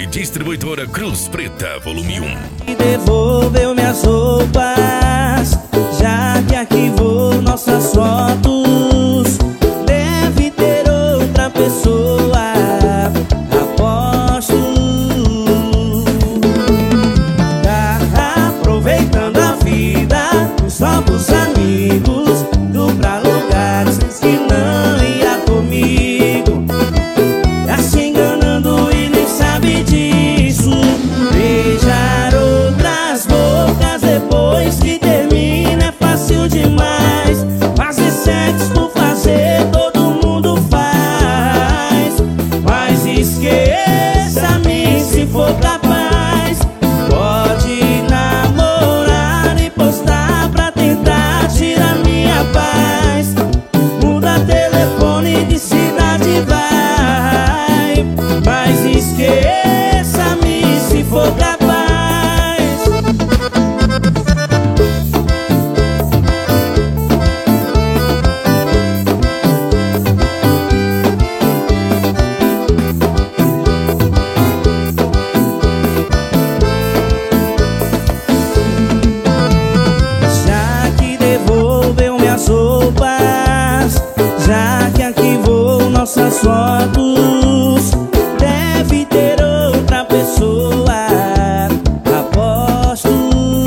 e distribuidora Cruz Preta, volume 1. E devolveu minhas roupas, já que arquivou nossas fotos. Deve ter outra pessoa, aposto. Tá aproveitando a vida, os novos amigos, indo pra lugares que não ia comigo. Tá se enganando e nem sabe disso. Beijar outras bocas depois que termina é fácil demais. Fazer sexo por fazer todo mundo faz. Mas esqueça-me se for capaz. Pode namorar e postar pra tentar tirar minha paz. Muda telefone de cidade, vai. Mas esqueça-me se for capaz. Já que devolveu minhas roupas, já que arquivou nossas fotos, deve ter outra pessoa, aposto.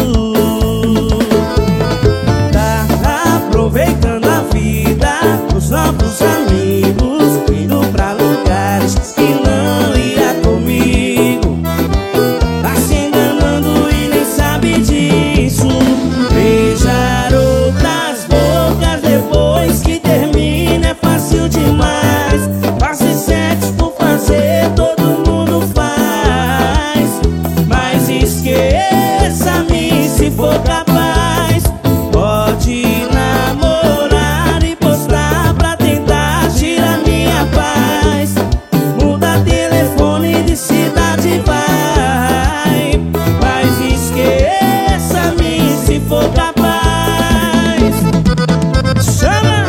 Tá aproveitando a vida, os novos amigos, indo pra lugares que não ia comigo. Tá se enganando e nem sabe disso. Beijar outras bocas depois que termina é fácil demais. Fazer sexo por fazer todo mundo faz. Mas esqueça-me se for capaz. Pode namorar e postar pra tentar tirar minha paz. Muda telefone de cidade, vai. Mas esqueça-me se for capaz. Chama!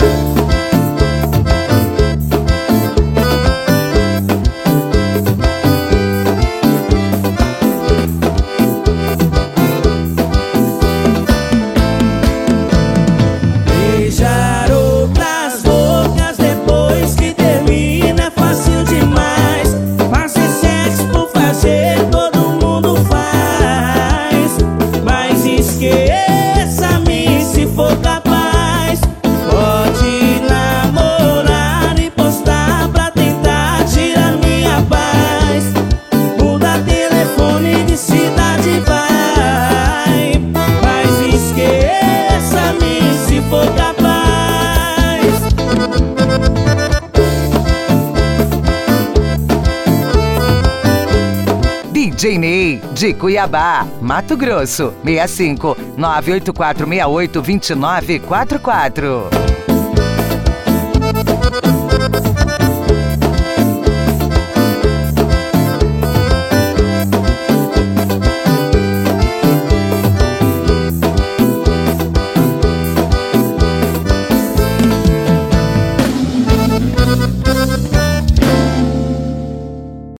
Beijar outras bocas depois que termina é fácil demais. Fazer sexo por fazer todo mundo faz. Mas esqueça-me se for capaz. Pode namorar e postar pra tentar tirar minha paz. Muda telefone de cidade, vai. Mas esqueça-me se for capaz. DJ Ney, de Cuiabá, Mato Grosso, 65 984682944.